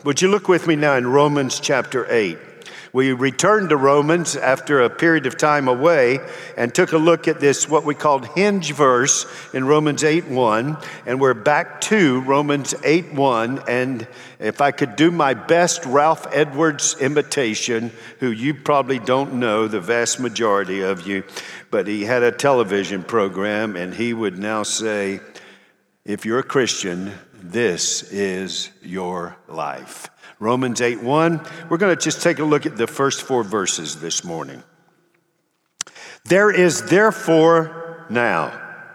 Would you look with me now in Romans chapter 8? We returned to Romans after a period of time away and took a look at this, what we called hinge verse in Romans 8:1, and we're back to Romans 8:1. And if I could do my best Ralph Edwards imitation, who you probably don't know, the vast majority of you, but he had a television program and he would now say, if you're a Christian, this is your life. Romans 8:1. We're going to just take a look at the first 4 verses this morning. There is therefore now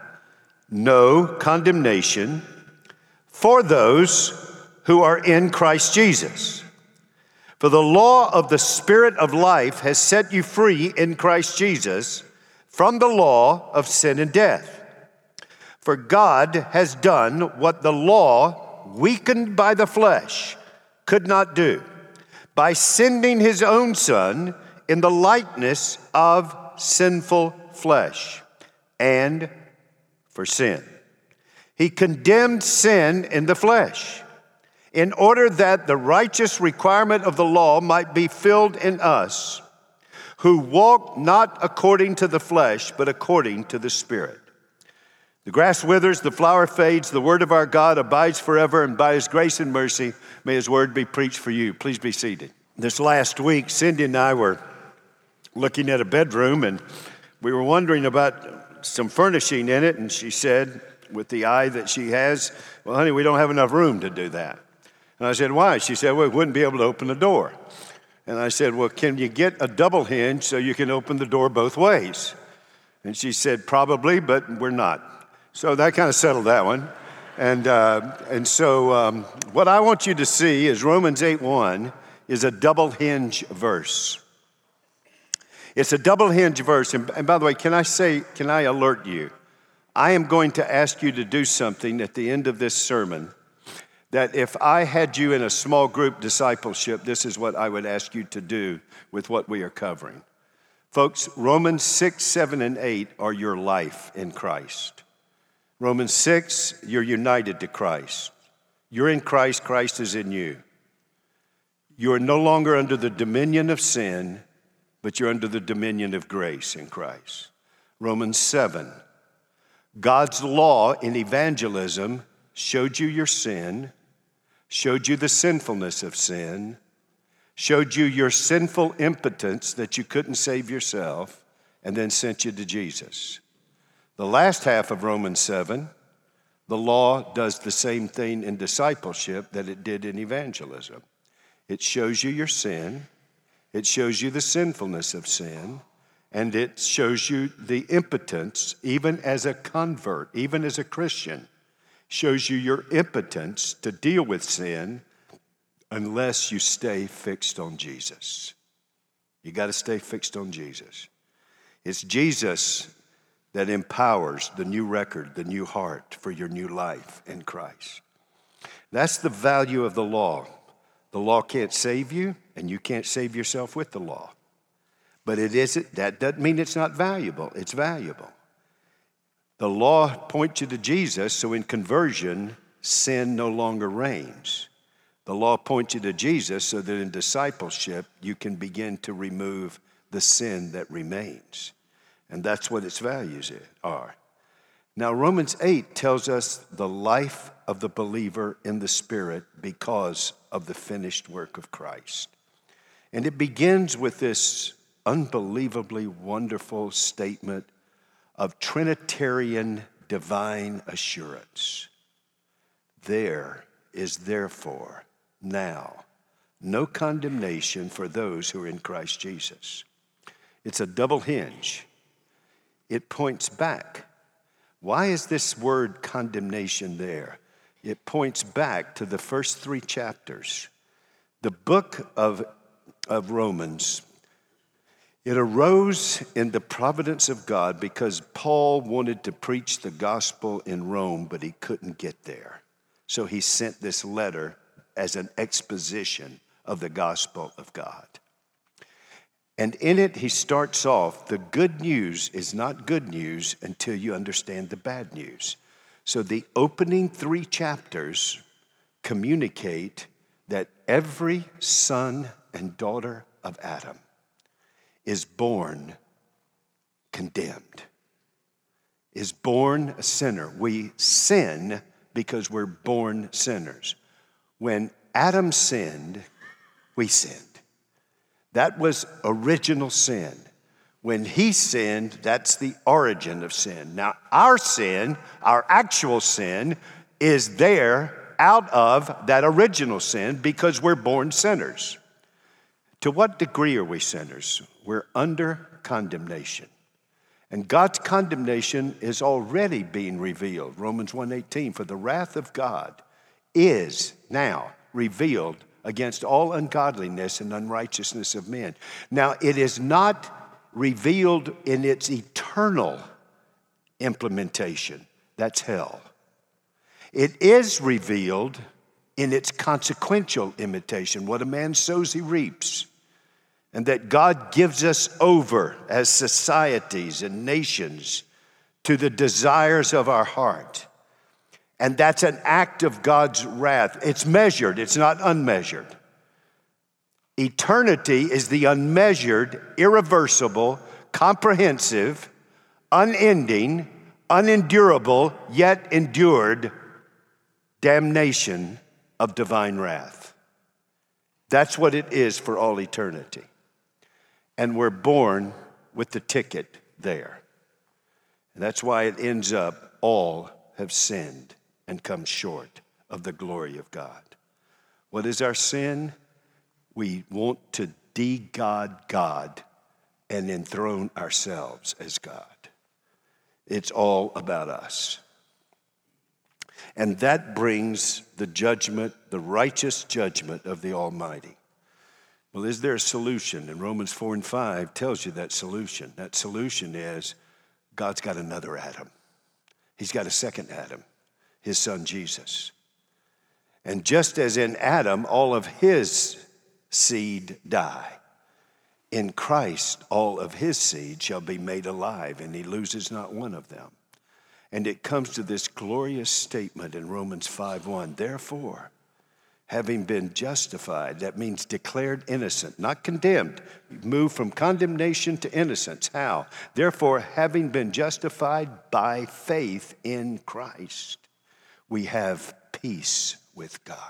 no condemnation for those who are in Christ Jesus. For the law of the Spirit of life has set you free in Christ Jesus from the law of sin and death. For God has done what the law, weakened by the flesh, could not do, by sending his own Son in the likeness of sinful flesh, and for sin. He condemned sin in the flesh, in order that the righteous requirement of the law might be filled in us, who walk not according to the flesh, but according to the Spirit. The grass withers, the flower fades, the word of our God abides forever, and by his grace and mercy, may his word be preached for you. Please be seated. This last week, Cindy and I were looking at a bedroom, and we were wondering about some furnishing in it, and she said, with the eye that she has, well, honey, we don't have enough room to do that. And I said, why? She said, well, we wouldn't be able to open the door. And I said, well, can you get a double hinge so you can open the door both ways? And she said, probably, but we're not. So that kind of settled that one. And so what I want you to see is Romans 8:1 is a double hinge verse. It's a double hinge verse. And by the way, can I alert you? I am going to ask you to do something at the end of this sermon that if I had you in a small group discipleship, this is what I would ask you to do with what we are covering. Folks, Romans 6, 7, and 8 are your life in Christ. Romans 6, you're united to Christ. You're in Christ, Christ is in you. You are no longer under the dominion of sin, but you're under the dominion of grace in Christ. Romans 7, God's law in evangelism showed you your sin, showed you the sinfulness of sin, showed you your sinful impotence that you couldn't save yourself, and then sent you to Jesus. The last half of Romans 7, the law does the same thing in discipleship that it did in evangelism. It shows you your sin, it shows you the sinfulness of sin, and it shows you the impotence, even as a convert, even as a Christian, shows you your impotence to deal with sin unless you stay fixed on Jesus. You got to stay fixed on Jesus. It's Jesus that empowers the new record, the new heart for your new life in Christ. That's the value of the law. The law can't save you, and you can't save yourself with the law. But that doesn't mean it's not valuable. It's valuable. The law points you to Jesus, so in conversion, sin no longer reigns. The law points you to Jesus so that in discipleship, you can begin to remove the sin that remains. And that's what its values are. Now, Romans 8 tells us the life of the believer in the Spirit because of the finished work of Christ. And it begins with this unbelievably wonderful statement of Trinitarian divine assurance. There is therefore now no condemnation for those who are in Christ Jesus. It's a double hinge. It points back. Why is this word condemnation there? It points back to the first 3 chapters. The book of Romans, it arose in the providence of God because Paul wanted to preach the gospel in Rome, but he couldn't get there. So he sent this letter as an exposition of the gospel of God. And in it, he starts off, the good news is not good news until you understand the bad news. So the opening 3 chapters communicate that every son and daughter of Adam is born condemned, is born a sinner. We sin because we're born sinners. When Adam sinned, we sinned. That was original sin. When he sinned, that's the origin of sin. Now, our sin, our actual sin, is there out of that original sin because we're born sinners. To what degree are we sinners? We're under condemnation. And God's condemnation is already being revealed. Romans 1:18, for the wrath of God is now revealed against all ungodliness and unrighteousness of men. Now, it is not revealed in its eternal implementation. That's hell. It is revealed in its consequential imitation. What a man sows, he reaps. And that God gives us over as societies and nations to the desires of our heart. And that's an act of God's wrath. It's measured, it's not unmeasured. Eternity is the unmeasured, irreversible, comprehensive, unending, unendurable, yet endured damnation of divine wrath. That's what it is for all eternity. And we're born with the ticket there. And that's why it ends up, all have sinned and come short of the glory of God. What is our sin? We want to de-God God and enthrone ourselves as God. It's all about us. And that brings the judgment, the righteous judgment of the Almighty. Well, is there a solution? And Romans 4 and 5 tells you that solution. That solution is God's got another Adam. He's got a second Adam, his son Jesus. And just as in Adam, all of his seed die, in Christ, all of his seed shall be made alive, and he loses not one of them. And it comes to this glorious statement in Romans 5:1. Therefore, having been justified, that means declared innocent, not condemned. Move from condemnation to innocence. How? Therefore, having been justified by faith in Christ, we have peace with God.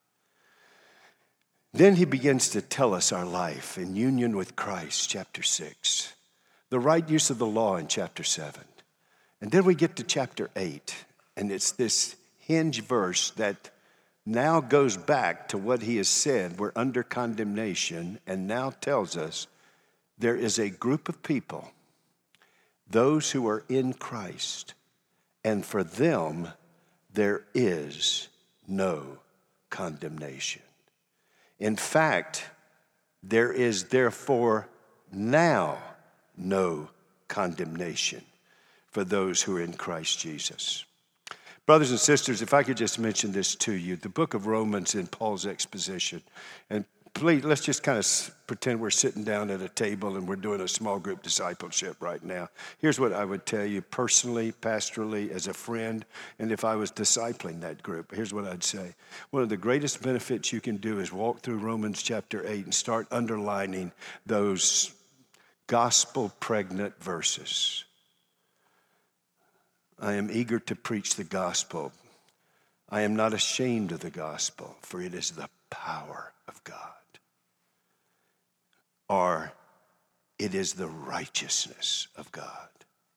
Then he begins to tell us our life in union with Christ, chapter 6. The right use of the law in chapter 7. And then we get to chapter 8, and it's this hinge verse that now goes back to what he has said. We're under condemnation, and now tells us there is a group of people, those who are in Christ, and for them there is no condemnation. In fact, there is therefore now no condemnation for those who are in Christ Jesus. Brothers and sisters, if I could just mention this to you, the book of Romans in Paul's exposition, and please, let's just kind of pretend we're sitting down at a table and we're doing a small group discipleship right now. Here's what I would tell you personally, pastorally, as a friend, and if I was discipling that group, here's what I'd say. One of the greatest benefits you can do is walk through Romans chapter 8 and start underlining those gospel-pregnant verses. I am eager to preach the gospel. I am not ashamed of the gospel, for it is the power of God. Or it is the righteousness of God.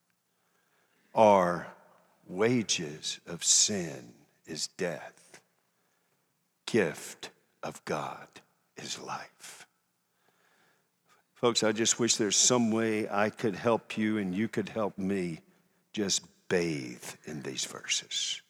Or wages of sin is death. Gift of God is life. Folks, I just wish there's some way I could help you and you could help me just bathe in these verses.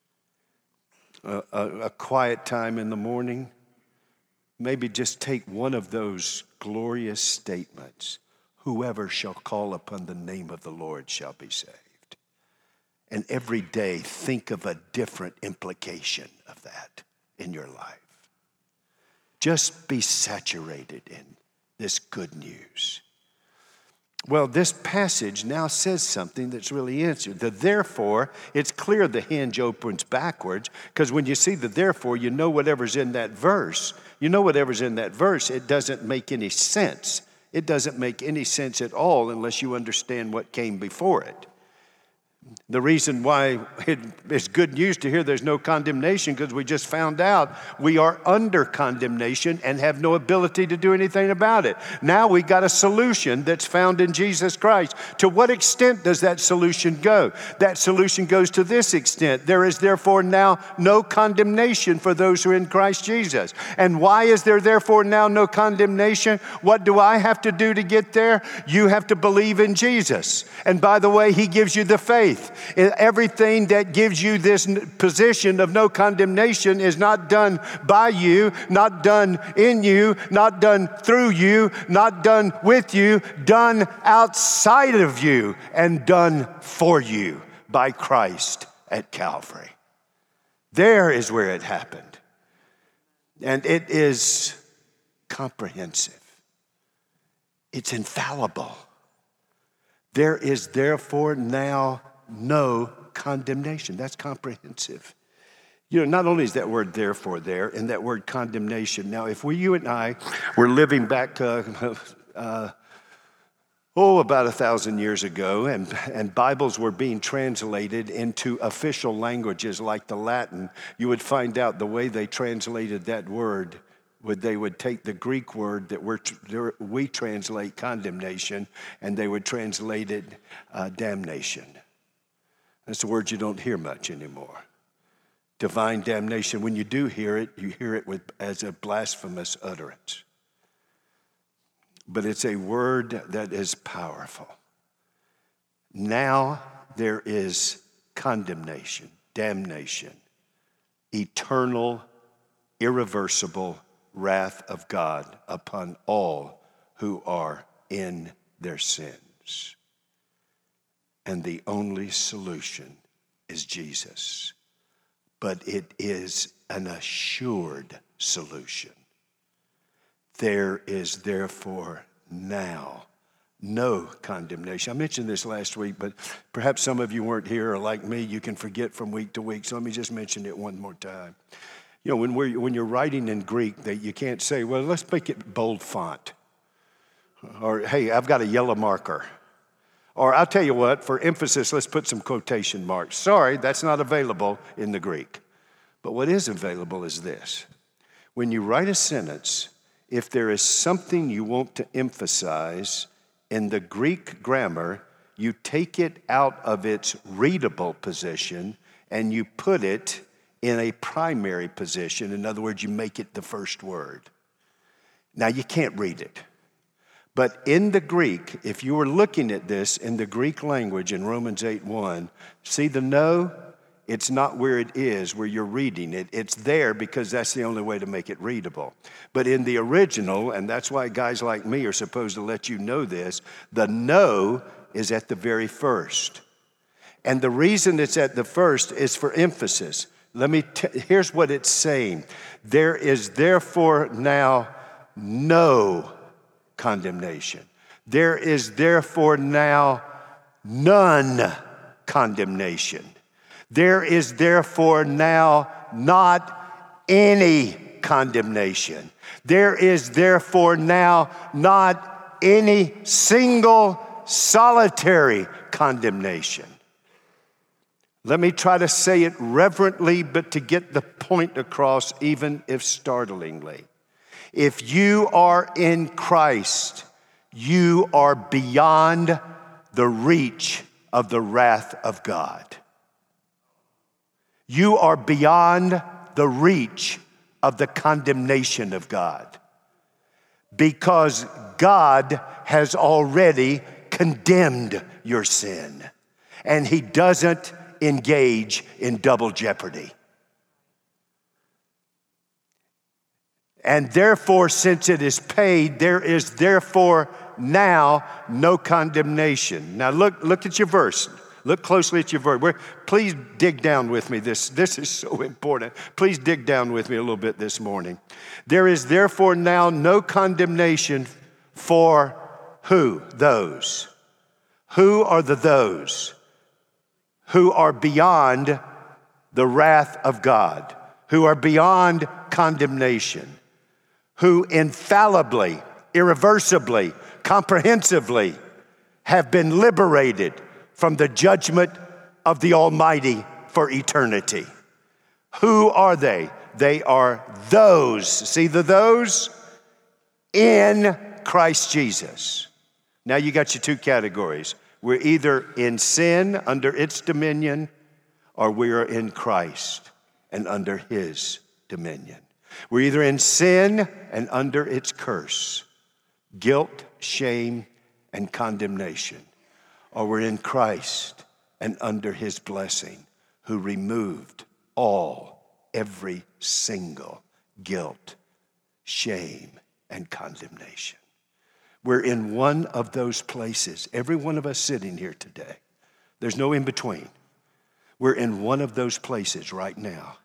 A quiet time in the morning, maybe just take one of those glorious statements. Whoever shall call upon the name of the Lord shall be saved. And every day think of a different implication of that in your life. Just be saturated in this good news. Well, this passage now says something that's really answered. The therefore, it's clear the hinge opens backwards, because when you see the therefore, you know whatever's in that verse. You know whatever's in that verse, it doesn't make any sense. It doesn't make any sense at all unless you understand what came before it. The reason why it is good news to hear there's no condemnation, because we just found out we are under condemnation and have no ability to do anything about it. Now we got a solution that's found in Jesus Christ. To what extent does that solution go? That solution goes to this extent. There is therefore now no condemnation for those who are in Christ Jesus. And why is there therefore now no condemnation? What do I have to do to get there? You have to believe in Jesus. And by the way, He gives you the faith. Everything that gives you this position of no condemnation is not done by you, not done in you, not done through you, not done with you, done outside of you and done for you by Christ at Calvary. There is where it happened. And it is comprehensive. It's infallible. There is therefore now no condemnation. That's comprehensive. You know, not only is that word therefore there, and that word condemnation. Now, if you and I were living back, about 1,000 years ago, and Bibles were being translated into official languages like the Latin, you would find out the way they translated that word, they would take the Greek word that we translate condemnation, and they would translate it damnation. That's a word you don't hear much anymore. Divine damnation. When you do hear it, you hear it as a blasphemous utterance. But it's a word that is powerful. Now there is condemnation, damnation, eternal, irreversible wrath of God upon all who are in their sins. And the only solution is Jesus. But it is an assured solution. There is therefore now no condemnation. I mentioned this last week, but perhaps some of you weren't here, or like me, you can forget from week to week. So let me just mention it one more time. You know, when you're writing in Greek, you can't say, well, let's make it bold font. Or, hey, I've got a yellow marker. Or I'll tell you what, for emphasis, let's put some quotation marks. Sorry, that's not available in the Greek. But what is available is this. When you write a sentence, if there is something you want to emphasize in the Greek grammar, you take it out of its readable position and you put it in a primary position. In other words, you make it the first word. Now, you can't read it. But in the Greek, if you were looking at this in the Greek language in Romans 8:1, see the no? It's not where it is, where you're reading it. It's there because that's the only way to make it readable. But in the original, and that's why guys like me are supposed to let you know this, the no is at the very first. And the reason it's at the first is for emphasis. Here's what it's saying. There is therefore now no condemnation. There is therefore now none condemnation. There is therefore now not any condemnation. There is therefore now not any single solitary condemnation. Let me try to say it reverently, but to get the point across, even if startlingly. If you are in Christ, you are beyond the reach of the wrath of God. You are beyond the reach of the condemnation of God, because God has already condemned your sin, and He doesn't engage in double jeopardy. And therefore, since it is paid, there is therefore now no condemnation. Now look at your verse. Look closely at your verse. Please dig down with me. This is so important. Please dig down with me a little bit this morning. There is therefore now no condemnation for who? Those. Who are the those who are beyond the wrath of God, who are beyond condemnation, who infallibly, irreversibly, comprehensively have been liberated from the judgment of the Almighty for eternity? Who are they? They are those, see the those? In Christ Jesus. Now you got your two categories. We're either in sin under its dominion, or we are in Christ and under his dominion. We're either in sin and under its curse, guilt, shame, and condemnation, or we're in Christ and under his blessing, who removed every single guilt, shame, and condemnation. We're in one of those places. Every one of us sitting here today. There's no in between. We're in one of those places right now.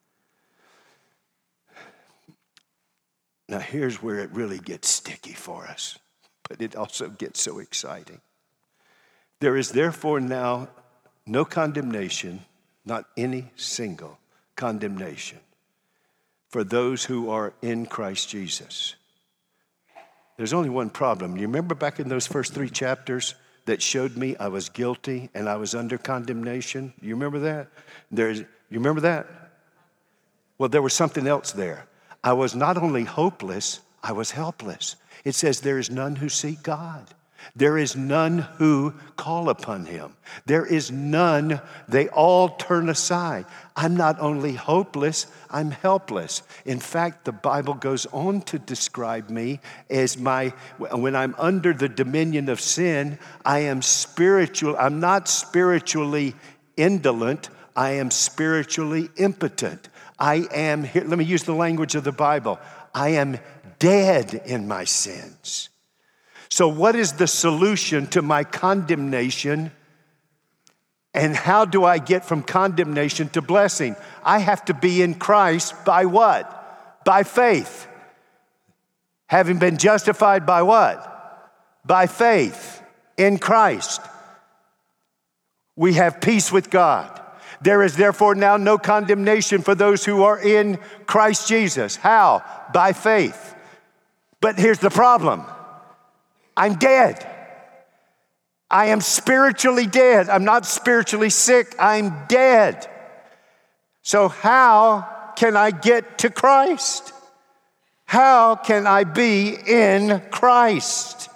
Now here's where it really gets sticky for us, but it also gets so exciting. There is therefore now no condemnation, not any single condemnation, for those who are in Christ Jesus. There's only one problem. You remember back in those first 3 chapters that showed me I was guilty and I was under condemnation? You remember that? You remember that? Well, there was something else there. I was not only hopeless, I was helpless. It says there is none who seek God. There is none who call upon him. There is none, they all turn aside. I'm not only hopeless, I'm helpless. In fact, the Bible goes on to describe me as when I'm under the dominion of sin, I'm not spiritually indolent, I am spiritually impotent. I am, here, let me use the language of the Bible, I am dead in my sins. So what is the solution to my condemnation? And how do I get from condemnation to blessing? I have to be in Christ by what? By faith. Having been justified by what? By faith in Christ. We have peace with God. There is therefore now no condemnation for those who are in Christ Jesus. How? By faith. But here's the problem. I'm dead. I am spiritually dead. I'm not spiritually sick. I'm dead. So how can I get to Christ? How can I be in Christ?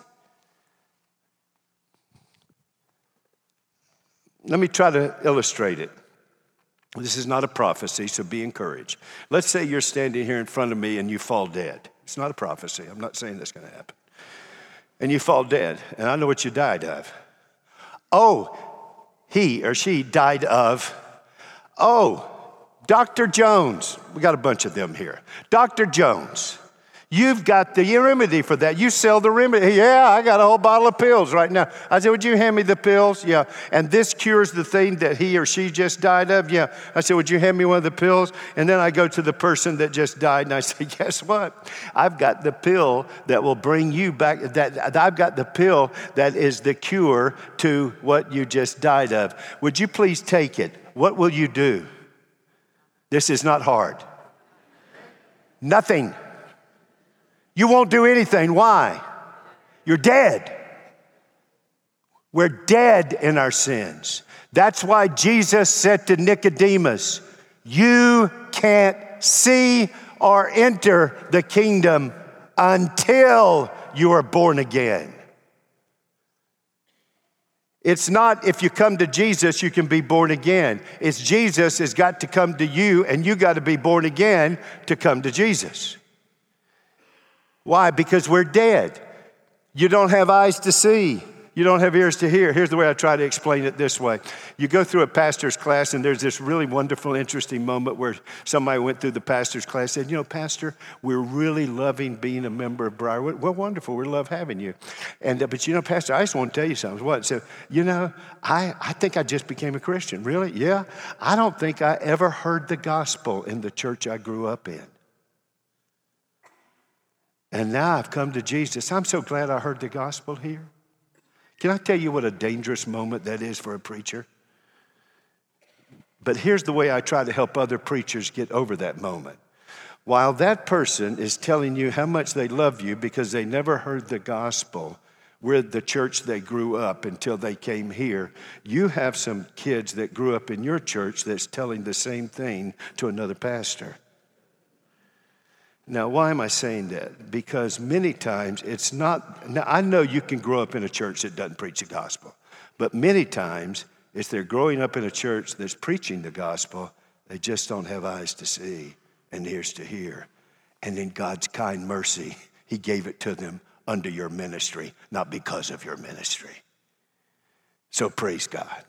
Let me try to illustrate it. This is not a prophecy, so be encouraged. Let's say you're standing here in front of me and you fall dead. It's not a prophecy. I'm not saying that's going to happen. And you fall dead, and I know what you died of. Oh, he or she died of, Dr. Jones. We got a bunch of them here. Dr. Jones, you've got the remedy for that. You sell the remedy. Yeah, I got a whole bottle of pills right now. I said, would you hand me the pills? Yeah. And this cures the thing that he or she just died of? Yeah. I said, would you hand me one of the pills? And then I go to the person that just died and I say, guess what? I've got the pill that will bring you back. I've got the pill that is the cure to what you just died of. Would you please take it? What will you do? This is not hard. Nothing. You won't do anything. Why? You're dead. We're dead in our sins. That's why Jesus said to Nicodemus, you can't see or enter the kingdom until you are born again. It's not if you come to Jesus, you can be born again. It's Jesus has got to come to you, and you got to be born again to come to Jesus. Why? Because we're dead. You don't have eyes to see. You don't have ears to hear. Here's the way I try to explain it this way. You go through a pastor's class, and there's this really wonderful, interesting moment where somebody went through the pastor's class and said, Pastor, we're really loving being a member of Briarwood. Well, wonderful. We love having you. But Pastor, I just want to tell you something. What? So, I think I just became a Christian. Really? Yeah. I don't think I ever heard the gospel in the church I grew up in. And now I've come to Jesus. I'm so glad I heard the gospel here. Can I tell you what a dangerous moment that is for a preacher? But here's the way I try to help other preachers get over that moment. While that person is telling you how much they love you because they never heard the gospel with the church they grew up until they came here, you have some kids that grew up in your church that's telling the same thing to another pastor. Now, why am I saying that? Because many times it's not, now I know you can grow up in a church that doesn't preach the gospel, but many times if they're growing up in a church that's preaching the gospel, they just don't have eyes to see and ears to hear. And in God's kind mercy, He gave it to them under your ministry, not because of your ministry. So praise God.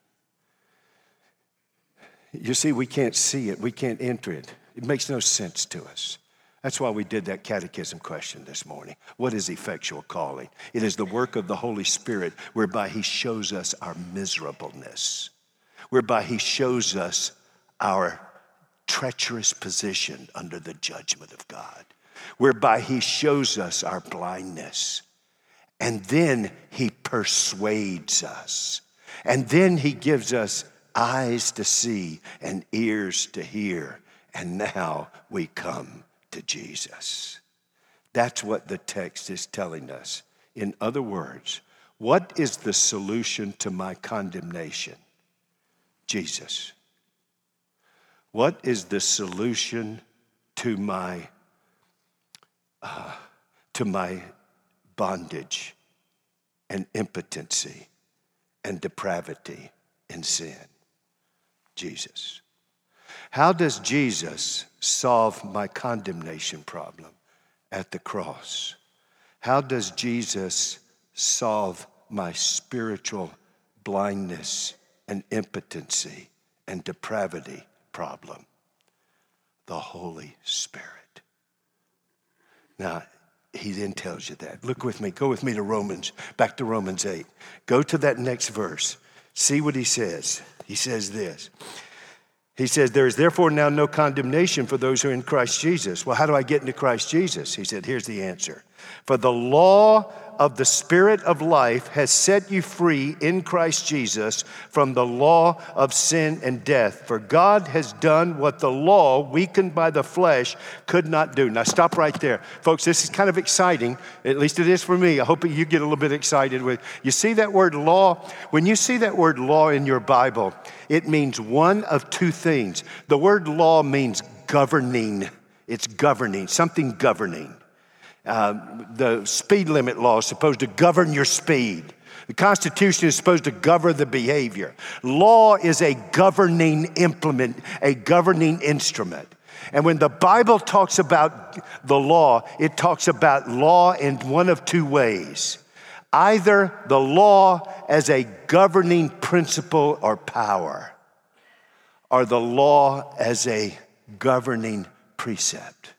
You see, we can't see it. We can't enter it. It makes no sense to us. That's why we did that catechism question this morning. What is effectual calling? It is the work of the Holy Spirit whereby He shows us our miserableness, whereby He shows us our treacherous position under the judgment of God, whereby He shows us our blindness. And then He persuades us. And then He gives us eyes to see and ears to hear. And now we come to Jesus. That's what the text is telling us. In other words, what is the solution to my condemnation? Jesus. What is the solution to my bondage and impotency and depravity and sin? Jesus. How does Jesus solve my condemnation problem at the cross? How does Jesus solve my spiritual blindness and impotency and depravity problem? The Holy Spirit. Now, He then tells you that. Look with me, go with me to Romans, back to Romans 8. Go to that next verse. See what he says. He says this. He says, there is therefore now no condemnation for those who are in Christ Jesus. Well, how do I get into Christ Jesus? He said, here's the answer. For the law of the Spirit of life has set you free in Christ Jesus from the law of sin and death. For God has done what the law, weakened by the flesh, could not do. Now stop right there. Folks, this is kind of exciting. At least it is for me. I hope you get a little bit excited with. You see that word law? When you see that word law in your Bible, it means one of two things. The word law means governing. It's governing, something governing. The speed limit law is supposed to govern your speed. The Constitution is supposed to govern the behavior. Law is a governing implement, a governing instrument. And when the Bible talks about the law, it talks about law in one of two ways. Either the law as a governing principle or power, or the law as a governing precept.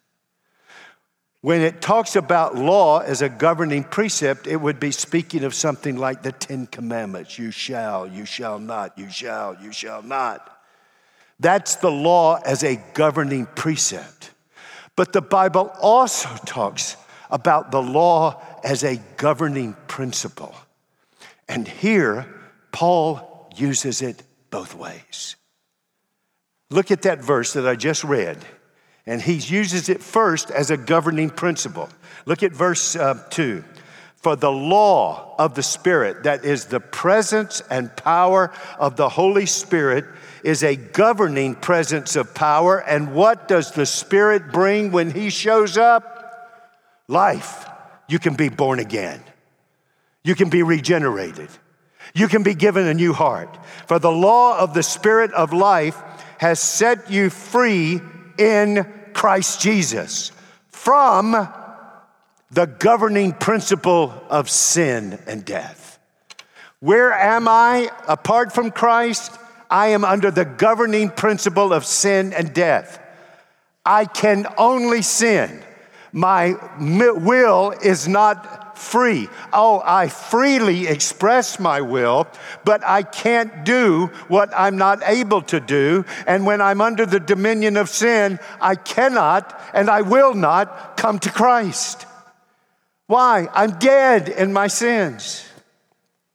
When it talks about law as a governing precept, it would be speaking of something like the Ten Commandments. You shall not, you shall not. That's the law as a governing precept. But the Bible also talks about the law as a governing principle. And here, Paul uses it both ways. Look at that verse that I just read. And he uses it first as a governing principle. Look at verse 2. For the law of the Spirit, that is the presence and power of the Holy Spirit, is a governing presence of power. And what does the Spirit bring when He shows up? Life. You can be born again. You can be regenerated. You can be given a new heart. For the law of the Spirit of life has set you free in Christ Jesus from the governing principle of sin and death. Where am I apart from Christ? I am under the governing principle of sin and death. I can only sin. My will is not free. Oh, I freely express my will, but I can't do what I'm not able to do. And when I'm under the dominion of sin, I cannot and I will not come to Christ. Why? I'm dead in my sins.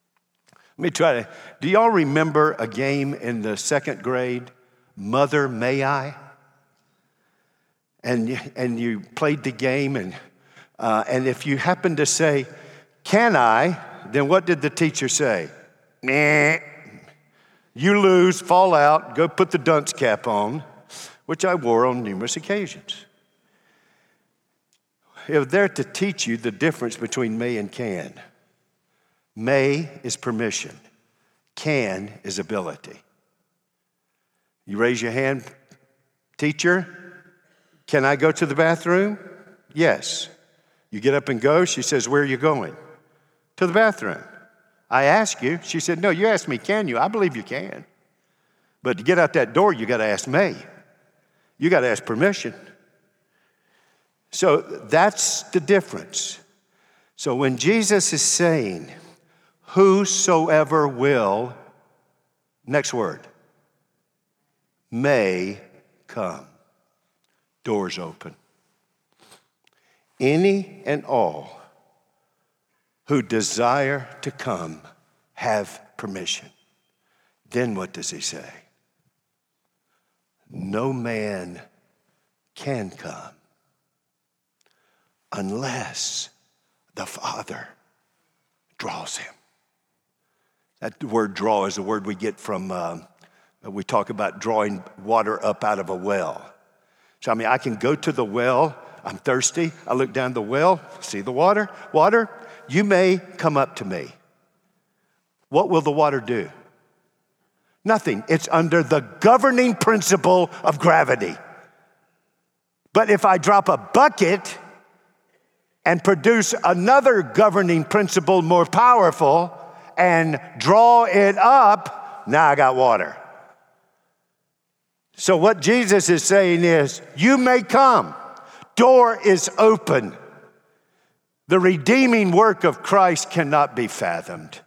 Do y'all remember a game in the second grade, Mother May I? And you played the game, and if you happened to say, can I, then what did the teacher say? Meh. You lose, fall out, go put the dunce cap on, which I wore on numerous occasions. They're there to teach you the difference between may and can. May is permission. Can is ability. You raise your hand, teacher, can I go to the bathroom? Yes. You get up and go. She says, where are you going? To the bathroom. I ask you. She said, no, you asked me, can you? I believe you can. But to get out that door, you got to ask may. You got to ask permission. So that's the difference. So when Jesus is saying, whosoever will, next word, may come. Doors open. Any and all who desire to come have permission. Then what does he say? No man can come unless the Father draws him. That word draw is a word we get from, we talk about drawing water up out of a well. So, I can go to the well, I'm thirsty, I look down the well, see the water, you may come up to me. What will the water do? Nothing. It's under the governing principle of gravity. But if I drop a bucket and produce another governing principle more powerful and draw it up, now I got water. So what Jesus is saying is, you may come. Door is open. The redeeming work of Christ cannot be fathomed.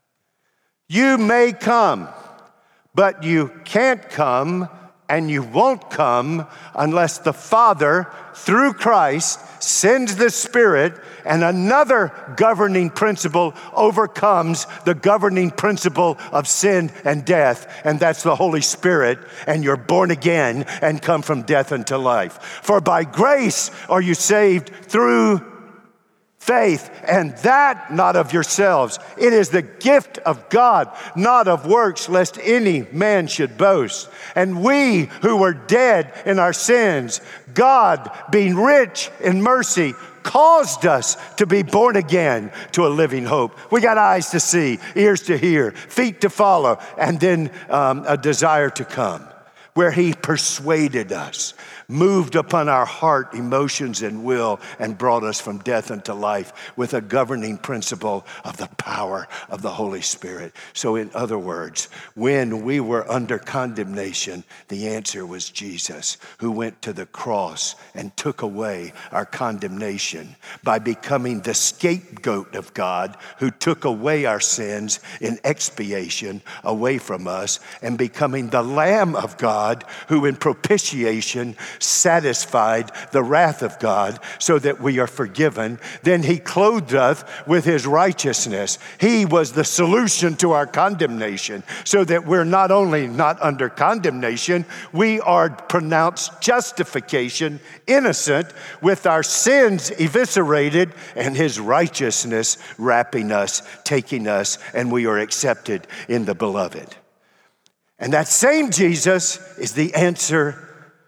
You may come, but you can't come and you won't come unless the Father, through Christ, sends the Spirit, and another governing principle overcomes the governing principle of sin and death, and that's the Holy Spirit, and you're born again and come from death unto life. For by grace are you saved through faith, and that not of yourselves. It is the gift of God, not of works, lest any man should boast. And we who were dead in our sins, God, being rich in mercy, caused us to be born again to a living hope. We got eyes to see, ears to hear, feet to follow, and then a desire to come, where he persuaded us, moved upon our heart, emotions, and will, and brought us from death unto life with a governing principle of the power of the Holy Spirit. So in other words, when we were under condemnation, the answer was Jesus, who went to the cross and took away our condemnation by becoming the scapegoat of God, who took away our sins in expiation away from us, and becoming the Lamb of God, who in propitiation satisfied the wrath of God so that we are forgiven. Then he clothed us with his righteousness. He was the solution to our condemnation, so that we're not only not under condemnation, we are pronounced justification, innocent, with our sins eviscerated and his righteousness wrapping us, taking us, and we are accepted in the beloved. And that same Jesus is the answer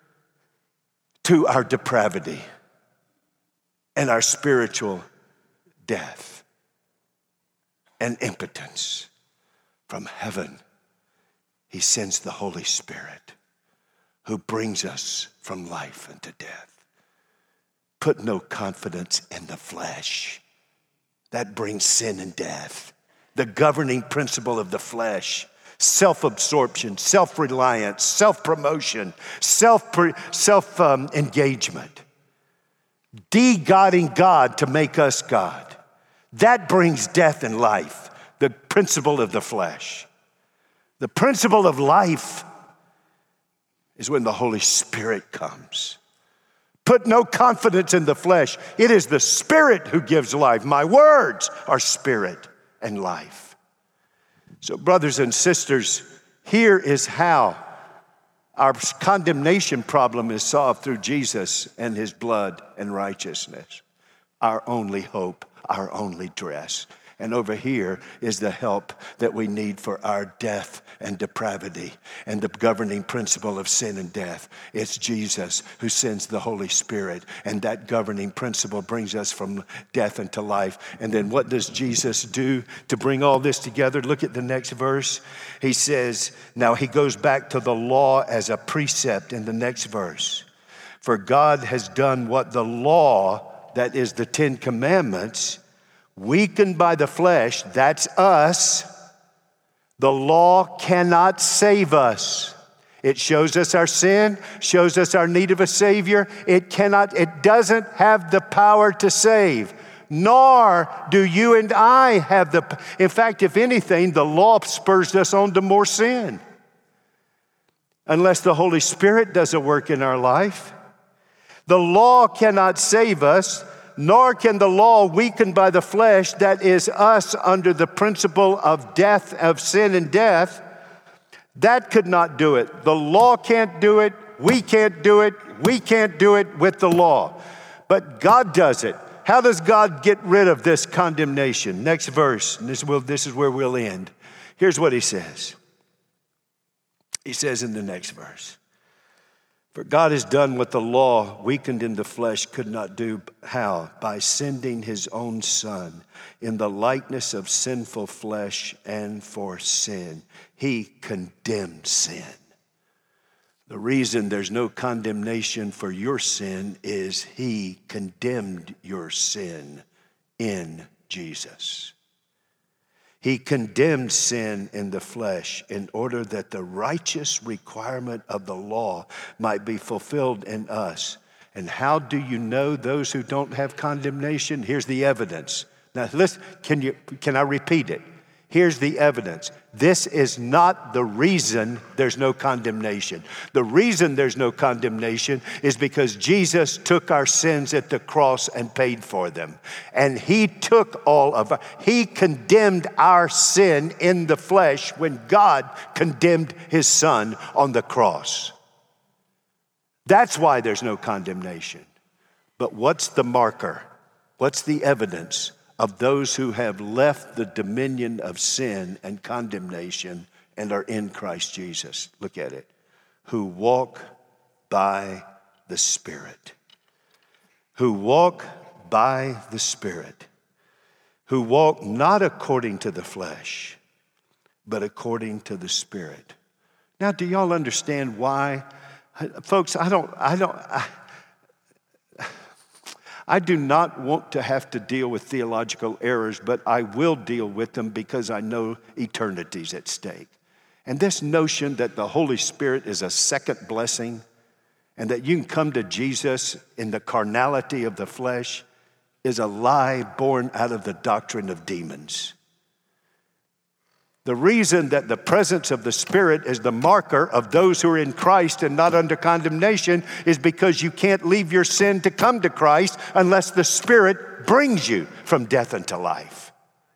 to our depravity and our spiritual death and impotence. From heaven, he sends the Holy Spirit, who brings us from life into death. Put no confidence in the flesh. That brings sin and death. The governing principle of the flesh: self-absorption, self-reliance, self-promotion, self-engagement. De-godding God to make us God. That brings death and life, the principle of the flesh. The principle of life is when the Holy Spirit comes. Put no confidence in the flesh. It is the Spirit who gives life. My words are spirit and life. So, brothers and sisters, here is how our condemnation problem is solved through Jesus and his blood and righteousness. Our only hope, our only dress. And over here is the help that we need for our death and depravity and the governing principle of sin and death. It's Jesus who sends the Holy Spirit, and that governing principle brings us from death into life. And then what does Jesus do to bring all this together? Look at the next verse. He says, now he goes back to the law as a precept in the next verse. For God has done what the law, that is the 10 Commandments, weakened by the flesh, that's us. The law cannot save us. It shows us our sin, shows us our need of a Savior. It doesn't have the power to save, nor do you and I have in fact, if anything, the law spurs us on to more sin. Unless the Holy Spirit does a work in our life. The law cannot save us, nor can the law weakened by the flesh, that is us under the principle of death, of sin and death, that could not do it. The law can't do it. We can't do it. We can't do it with the law. But God does it. How does God get rid of this condemnation? Next verse. And this is where we'll end. Here's what he says. He says in the next verse. For God has done what the law, weakened in the flesh, could not do. How? By sending his own Son in the likeness of sinful flesh, and for sin. He condemned sin. The reason there's no condemnation for your sin is he condemned your sin in Jesus. He condemned sin in the flesh in order that the righteous requirement of the law might be fulfilled in us. And how do you know those who don't have condemnation? Here's the evidence. Now listen, can I repeat it? Here's the evidence. This is not the reason there's no condemnation. The reason there's no condemnation is because Jesus took our sins at the cross and paid for them. And he took he condemned our sin in the flesh when God condemned his Son on the cross. That's why there's no condemnation. But what's the marker? What's the evidence of those who have left the dominion of sin and condemnation and are in Christ Jesus? Look at it. Who walk by the Spirit. Who walk by the Spirit. Who walk not according to the flesh, but according to the Spirit. Now, do y'all understand why? Folks, I do not want to have to deal with theological errors, but I will deal with them because I know eternity's at stake. And this notion that the Holy Spirit is a second blessing and that you can come to Jesus in the carnality of the flesh is a lie born out of the doctrine of demons. The reason that the presence of the Spirit is the marker of those who are in Christ and not under condemnation is because you can't leave your sin to come to Christ unless the Spirit brings you from death unto life.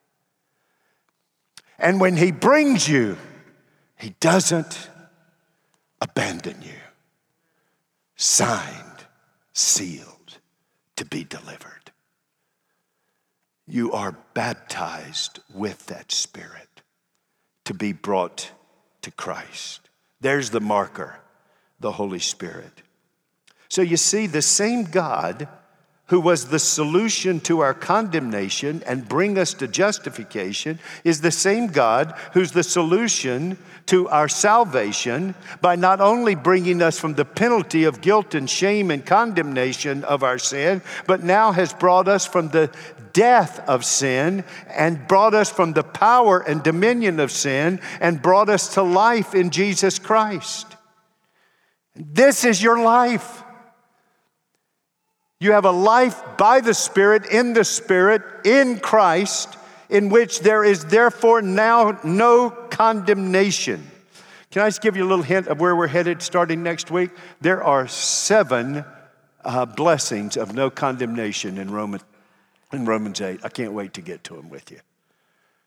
And when he brings you, he doesn't abandon you. Signed, sealed, to be delivered. You are baptized with that Spirit to be brought to Christ. There's the marker, the Holy Spirit. So you see, the same God who was the solution to our condemnation and bring us to justification is the same God who's the solution to our salvation by not only bringing us from the penalty of guilt and shame and condemnation of our sin, but now has brought us from the death of sin and brought us from the power and dominion of sin and brought us to life in Jesus Christ. This is your life. You have a life by the Spirit, in Christ, in which there is therefore now no condemnation. Can I just give you a little hint of where we're headed starting next week? There are 7 blessings of no condemnation in Romans 8. I can't wait to get to them with you.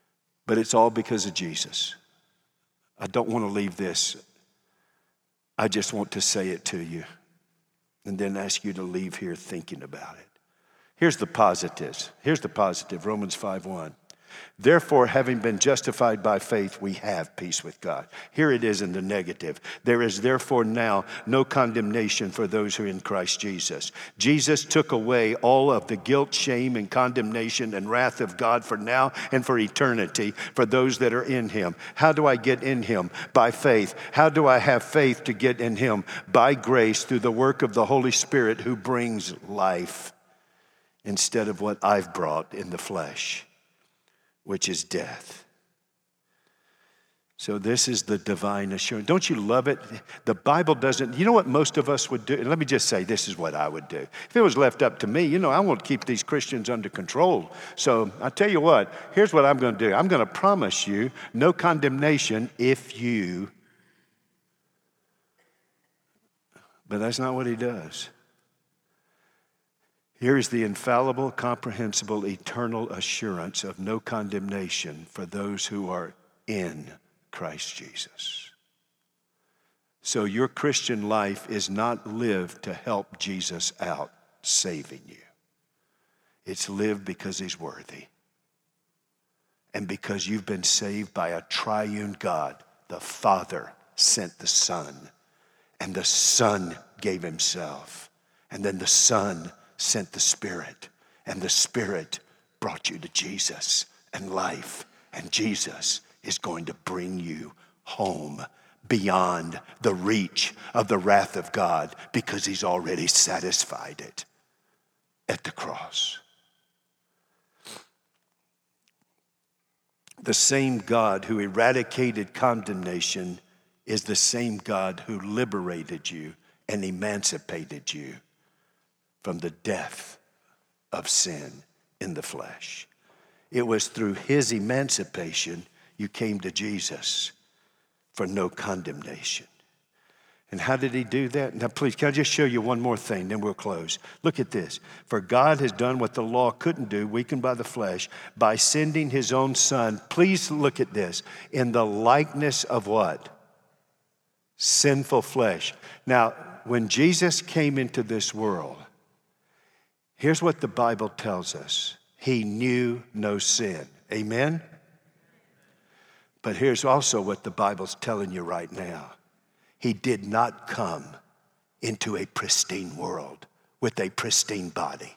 But it's all because of Jesus. I don't want to leave this. I just want to say it to you and then ask you to leave here thinking about it. Here's the positives. Here's the positive, Romans 5:1. Therefore, having been justified by faith, we have peace with God. Here it is in the negative. There is therefore now no condemnation for those who are in Christ Jesus. Jesus took away all of the guilt, shame, and condemnation and wrath of God for now and for eternity for those that are in him. How do I get in him? By faith. How do I have faith to get in him? By grace through the work of the Holy Spirit who brings life instead of what I've brought in the flesh, which is death. So this is the divine assurance. Don't you love it? The Bible doesn't, you know what most of us would do? And let me just say, this is what I would do. If it was left up to me, I want to keep these Christians under control. So I tell you what, here's what I'm going to do. I'm going to promise you no condemnation if you, but that's not what he does. Here is the infallible, comprehensible, eternal assurance of no condemnation for those who are in Christ Jesus. So your Christian life is not lived to help Jesus out saving you. It's lived because he's worthy. And because you've been saved by a triune God. The Father sent the Son, and the Son gave himself, and then the Son sent the Spirit, and the Spirit brought you to Jesus and life, and Jesus is going to bring you home beyond the reach of the wrath of God because he's already satisfied it at the cross. The same God who eradicated condemnation is the same God who liberated you and emancipated you from the death of sin in the flesh. It was through his emancipation you came to Jesus for no condemnation. And how did he do that? Now, please, can I just show you one more thing, then we'll close. Look at this. For God has done what the law couldn't do, weakened by the flesh, by sending his own Son. Please look at this. In the likeness of what? Sinful flesh. Now, when Jesus came into this world, here's what the Bible tells us. He knew no sin. Amen? But here's also what the Bible's telling you right now. He did not come into a pristine world with a pristine body.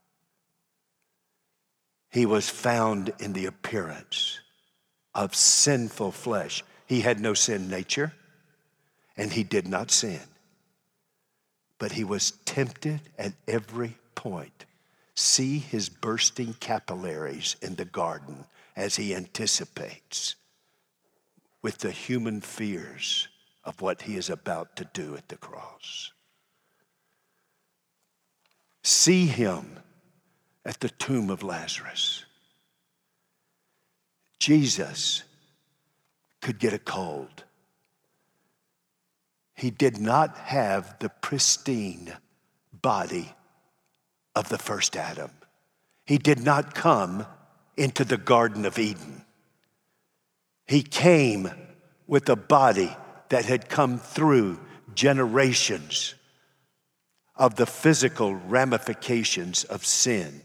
He was found in the appearance of sinful flesh. He had no sin nature, and he did not sin. But he was tempted at every point. See his bursting capillaries in the garden as he anticipates with the human fears of what he is about to do at the cross. See him at the tomb of Lazarus. Jesus could get a cold. He did not have the pristine body of the first Adam. He did not come into the Garden of Eden. He came with a body that had come through generations of the physical ramifications of sin.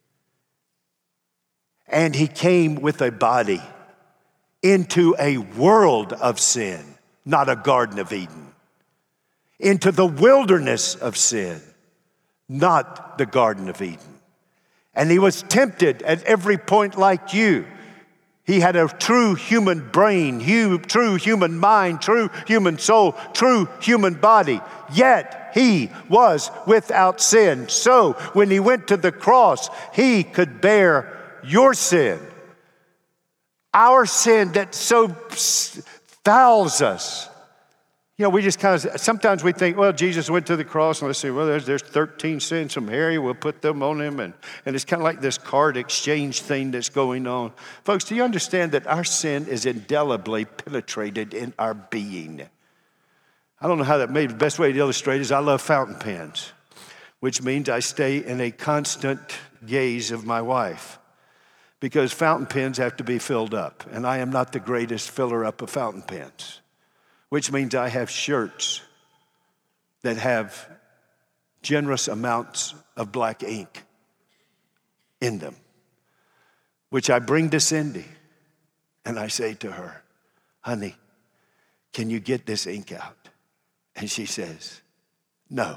And he came with a body into a world of sin, not a Garden of Eden. Into the wilderness of sin, not the Garden of Eden. And he was tempted at every point like you. He had a true human brain, true human mind, true human soul, true human body. Yet he was without sin. So when he went to the cross, he could bear your sin. Our sin that so fouls us. We just kind of, sometimes we think, well, Jesus went to the cross and let's say, well, there's 13 sins from Harry. We'll put them on him. And it's kind of like this card exchange thing that's going on. Folks, do you understand that our sin is indelibly penetrated in our being? I don't know how that made. The best way to illustrate is I love fountain pens, which means I stay in a constant gaze of my wife. because fountain pens have to be filled up. And I am not the greatest filler up of fountain pens, which means I have shirts that have generous amounts of black ink in them, which I bring to Cindy. And I say to her, honey, can you get this ink out? And she says, no.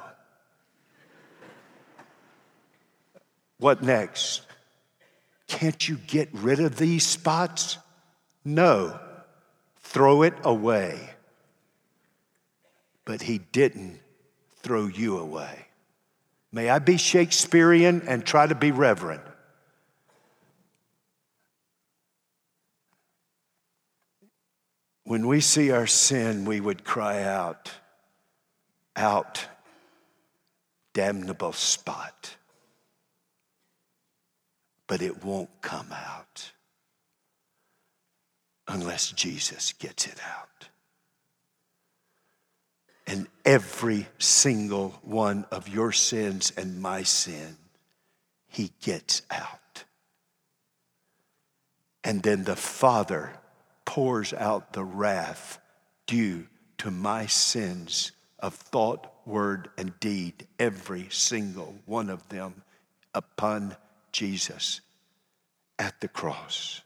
What next? Can't you get rid of these spots? No. Throw it away. But he didn't throw you away. May I be Shakespearean and try to be reverent. When we see our sin, we would cry out, damnable spot. But it won't come out unless Jesus gets it out. And every single one of your sins and my sin, he gets out. And then the Father pours out the wrath due to my sins of thought, word, and deed, every single one of them, upon Jesus at the cross.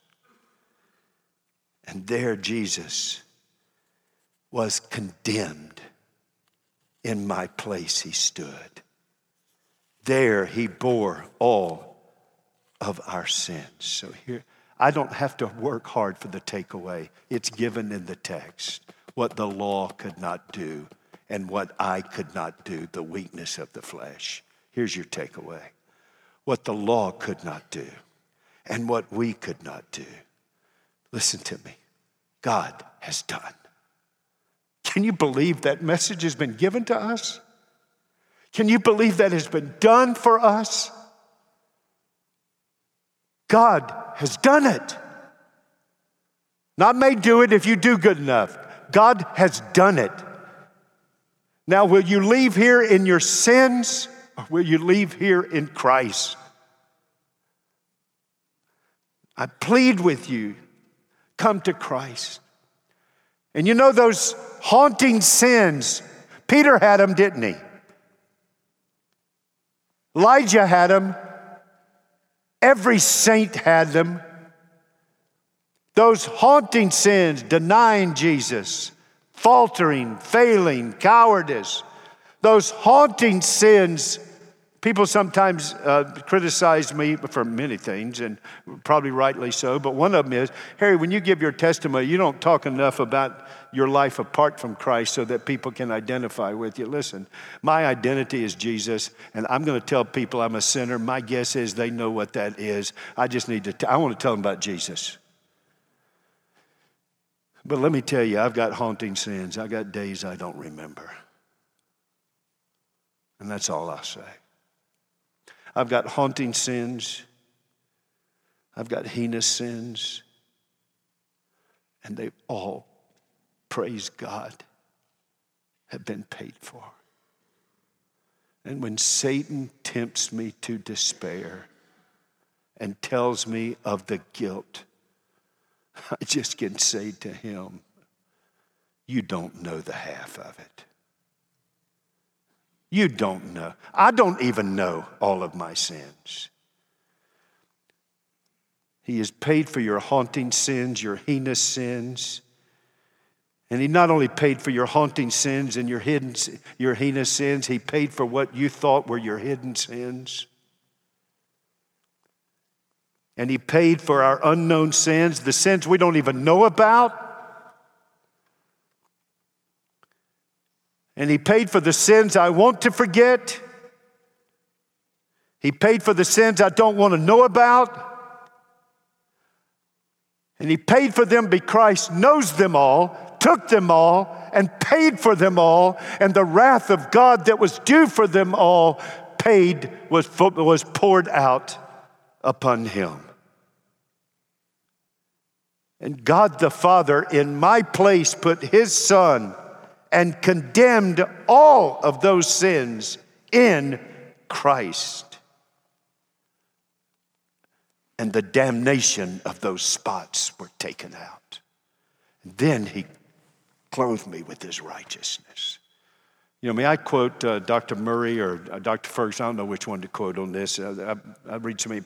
And there Jesus was condemned. In my place he stood. There he bore all of our sins. So here, I don't have to work hard for the takeaway. It's given in the text. What the law could not do and what I could not do, the weakness of the flesh. Here's your takeaway. What the law could not do and what we could not do. Listen to me. God has done. Can you believe that message has been given to us? Can you believe that has been done for us? God has done it. Not may do it if you do good enough. God has done it. Now, will you leave here in your sins or will you leave here in Christ? I plead with you, come to Christ. And you know those haunting sins, Peter had them, didn't he? Elijah had them. Every saint had them. Those haunting sins, denying Jesus, faltering, failing, cowardice. Those haunting sins, people sometimes criticize me for many things, and probably rightly so, but one of them is, Harry, when you give your testimony, you don't talk enough about your life apart from Christ so that people can identify with you. Listen, my identity is Jesus, and I'm going to tell people I'm a sinner. My guess is they know what that is. I just need to, I want to tell them about Jesus. But let me tell you, I've got haunting sins. I got days I don't remember. And that's all I'll say. I've got haunting sins. I've got heinous sins. And they all, praise God, have been paid for. And when Satan tempts me to despair and tells me of the guilt, I just can say to him, you don't know the half of it. You don't know. I don't even know all of my sins. He has paid for your haunting sins, your heinous sins. And he not only paid for your haunting sins and your heinous sins, he paid for what you thought were your hidden sins. And he paid for our unknown sins, the sins we don't even know about. And he paid for the sins I want to forget. He paid for the sins I don't want to know about. And he paid for them because Christ knows them all, took them all, and paid for them all. And the wrath of God that was due for them all was poured out upon him. And God the Father in my place put his Son and condemned all of those sins in Christ. and the damnation of those spots were taken out. And then he clothed me with his righteousness. You know, may I quote Dr. Murray or Dr. Ferguson? I don't know which one to quote on this. I read so many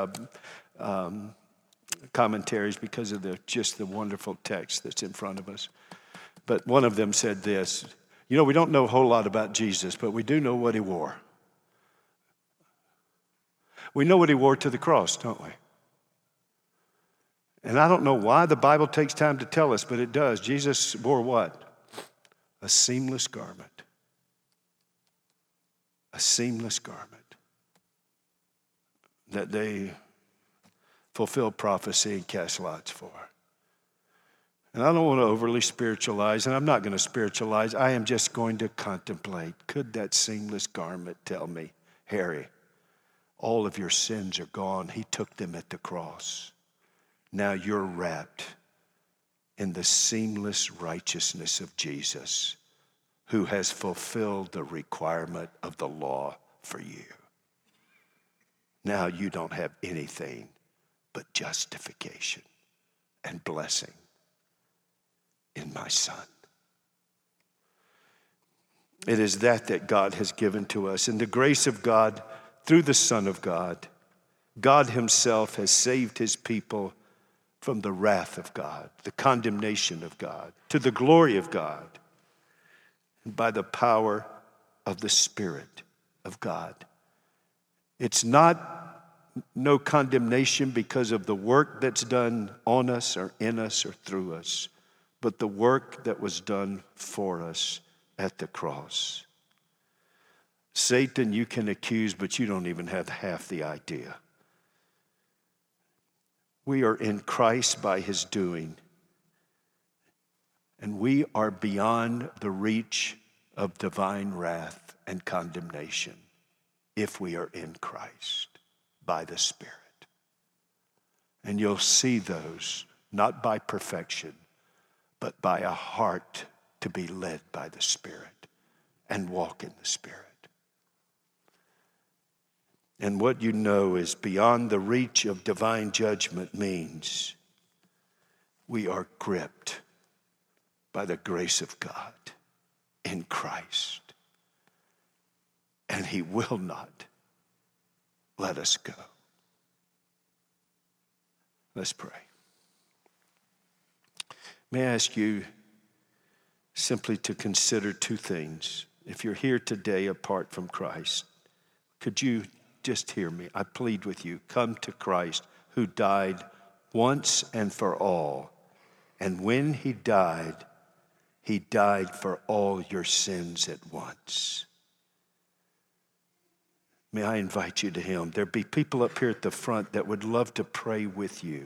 commentaries because of just the wonderful text that's in front of us. But one of them said this, you know, we don't know a whole lot about Jesus, but we do know what he wore. We know what he wore to the cross, don't we? And I don't know why the Bible takes time to tell us, but it does. Jesus wore what? A seamless garment. A seamless garment. That they fulfill prophecy and cast lots for. And I don't want to overly spiritualize, and I'm not going to spiritualize. I am just going to contemplate. Could that seamless garment tell me, Harry, all of your sins are gone. He took them at the cross. Now you're wrapped in the seamless righteousness of Jesus, who has fulfilled the requirement of the law for you. Now you don't have anything but justification and blessing in my Son. It is that God has given to us. In the grace of God, through the Son of God, God himself has saved his people from the wrath of God, the condemnation of God, to the glory of God, and by the power of the Spirit of God. It's not no condemnation because of the work that's done on us or in us or through us, but the work that was done for us at the cross. Satan, you can accuse, but you don't even have half the idea. We are in Christ by his doing, and we are beyond the reach of divine wrath and condemnation if we are in Christ by the Spirit. And you'll see those not by perfection, but by a heart to be led by the Spirit and walk in the Spirit. And what you know is beyond the reach of divine judgment means we are gripped by the grace of God in Christ. And he will not let us go. Let's pray. May I ask you simply to consider two things. If you're here today apart from Christ, could you just hear me? I plead with you. Come to Christ who died once and for all. And when he died for all your sins at once. May I invite you to him. There'll be people up here at the front that would love to pray with you.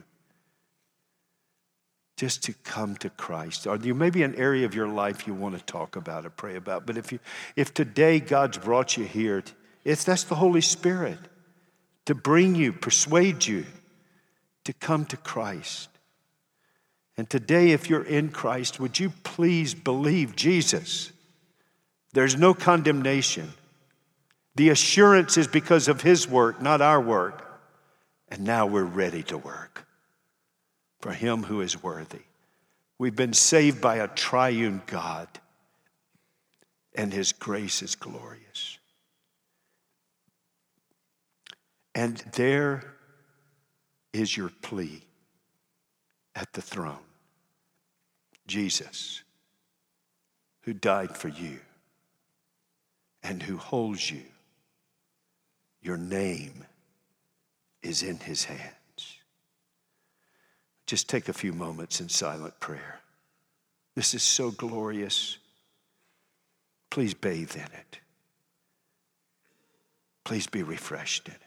Just to come to Christ. Or there may be an area of your life you want to talk about or pray about. But if today God's brought you here, that's the Holy Spirit to bring you, persuade you to come to Christ. And today, if you're in Christ, would you please believe Jesus? There's no condemnation. The assurance is because of his work, not our work. And now we're ready to work for him who is worthy. We've been saved by a triune God, and his grace is glorious. And there is your plea at the throne. Jesus, who died for you and who holds you, your name is in his hands. Just take a few moments in silent prayer. This is so glorious. Please bathe in it. Please be refreshed in it.